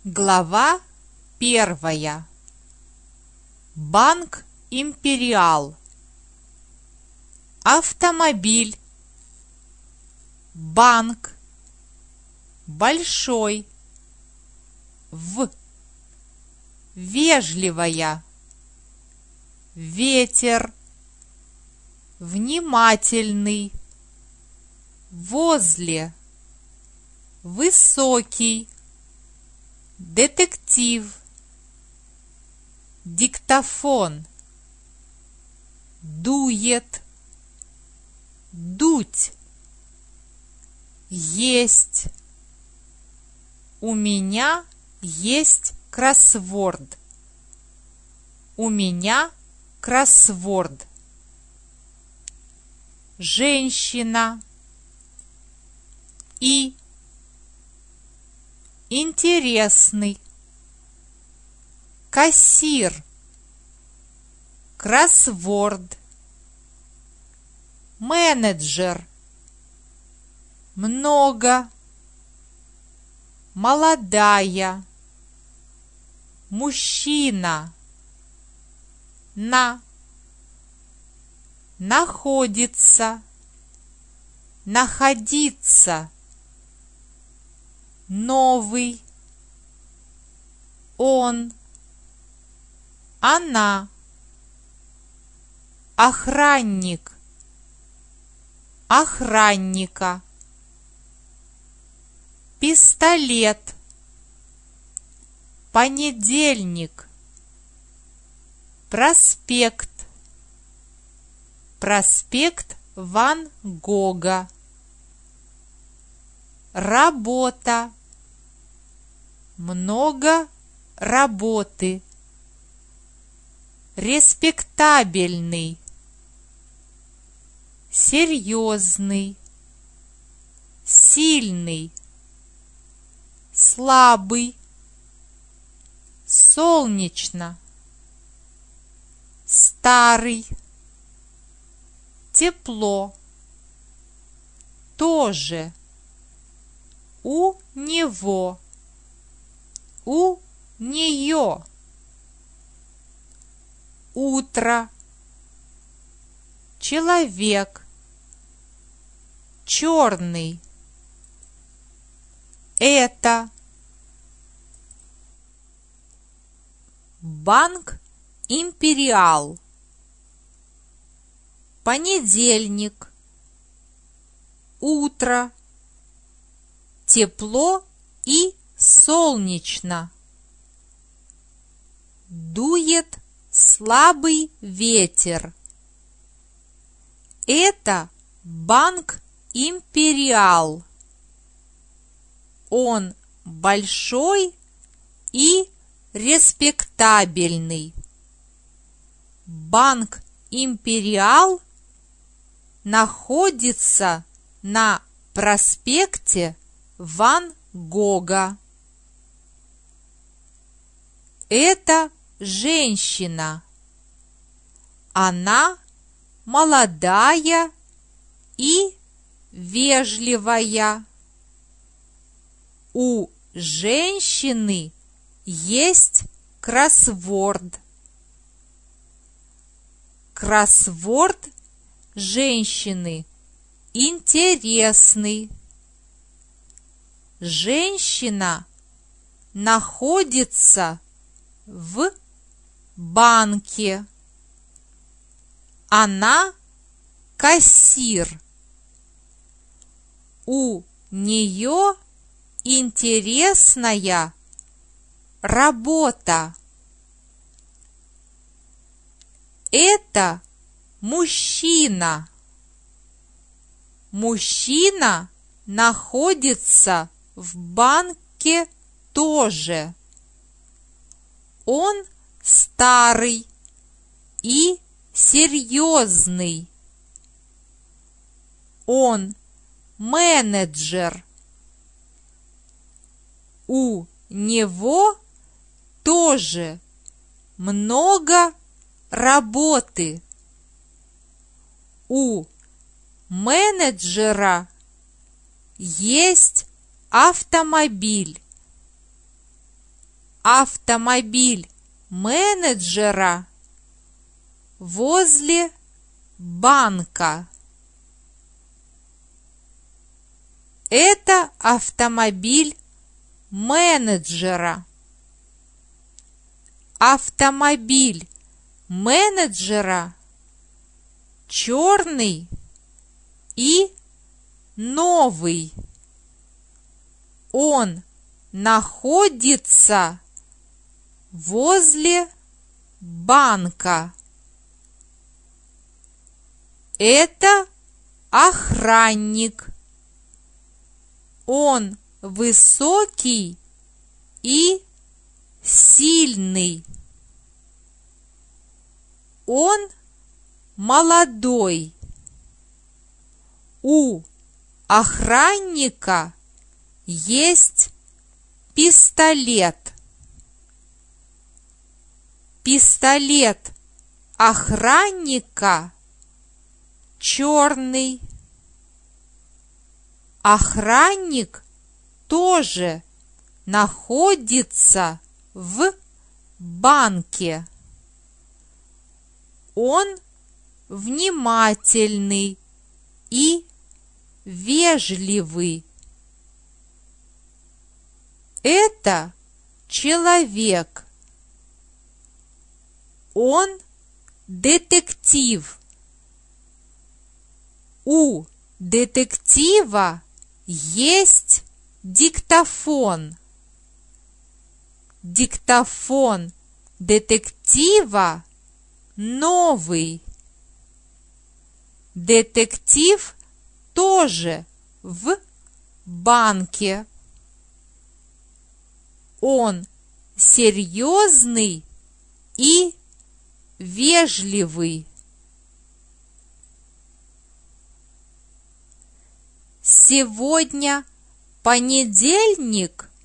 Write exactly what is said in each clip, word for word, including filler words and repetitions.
Глава первая. Банк Империал. Автомобиль. Банк. Большой. В. Вежливая. Ветер. Внимательный. Возле. Высокий. Детектив. Диктофон. Дует. Дуть. Есть. У меня есть кроссворд. У меня кроссворд. Женщина. И. Интересный. Кассир. Кроссворд. Менеджер. Много. Молодая. Мужчина. На. Находится. Находиться. Новый. Он. Она. Охранник. Охранника. Пистолет. Понедельник. Проспект. Проспект Ван Гога. Работа. Много работы. Респектабельный. Серьезный. Сильный. Слабый. Солнечно. Старый. Тепло. Тоже. У него. У нее. Утро. Человек. Черный. Это. Банк Империал. Понедельник. Утро. Тепло и солнечно. Дует слабый ветер. Это банк Империал. Он большой и респектабельный. Банк Империал находится на проспекте Ван Гога. Это женщина. Она молодая и вежливая. У женщины есть кроссворд. Кроссворд женщины интересный. Женщина находится в банке. Она кассир. У нее интересная работа. Это мужчина. Мужчина находится в банке тоже. Он старый и серьезный. Он менеджер. У него тоже много работы. У менеджера есть автомобиль. автомобиль менеджера возле банка. Это автомобиль менеджера. Автомобиль менеджера черный и новый. Он находится возле банка. Это охранник. Он высокий и сильный. Он молодой. У охранника есть пистолет. Пистолет охранника черный. Охранник тоже находится в банке. Он внимательный и вежливый. Это человек. Он детектив. У детектива есть диктофон. Диктофон детектива новый. Детектив тоже в банке. Он серьезный и вежливый. Сегодня понедельник?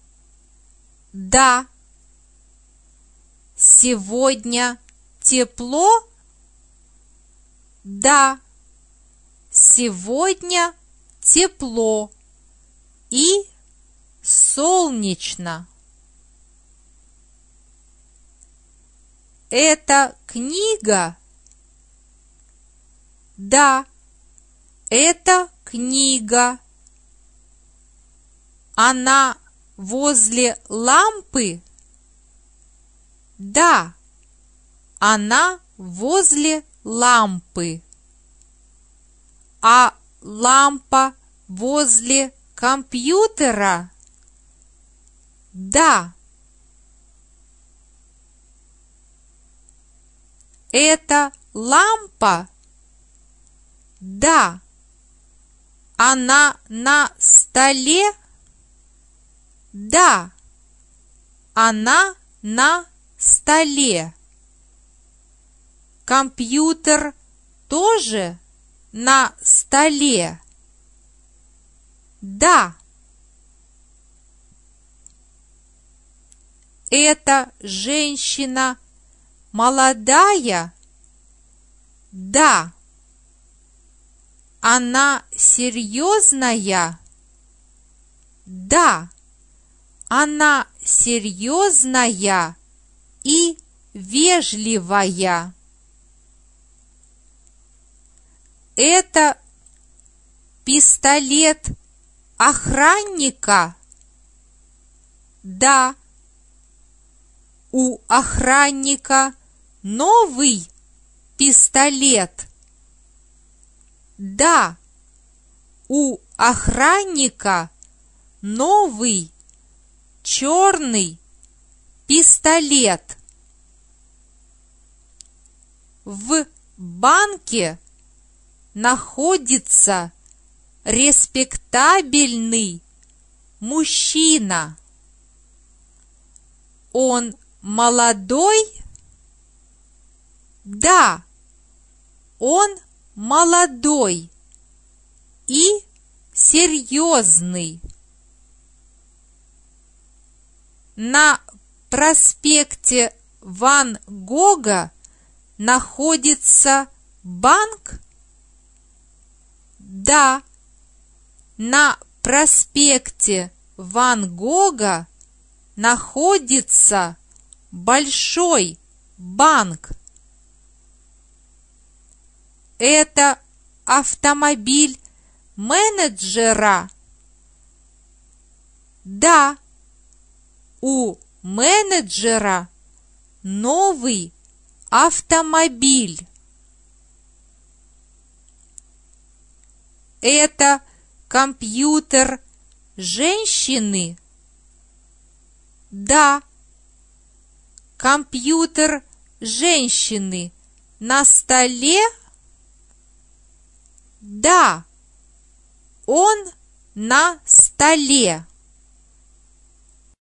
Да. Сегодня тепло? Да. Сегодня тепло и солнечно. Это книга? Да, это книга. Она возле лампы? Да, она возле лампы. А лампа возле компьютера? Да. Это лампа? Да. Она на столе? Да. Она на столе. Компьютер тоже на столе? Да. Эта женщина молодая? Да. Она серьезная? Да. Она серьезная и вежливая. Это пистолет охранника? Да. У охранника новый пистолет? Да. У охранника новый черный пистолет. В банке находится респектабельный мужчина. Он молодой? Да, он молодой и серьезный. На проспекте Ван Гога находится банк? Да, на проспекте Ван Гога находится большой банк? Это автомобиль менеджера? Да, у менеджера новый автомобиль. Это компьютер женщины? Да, компьютер женщины на столе? Да, он на столе.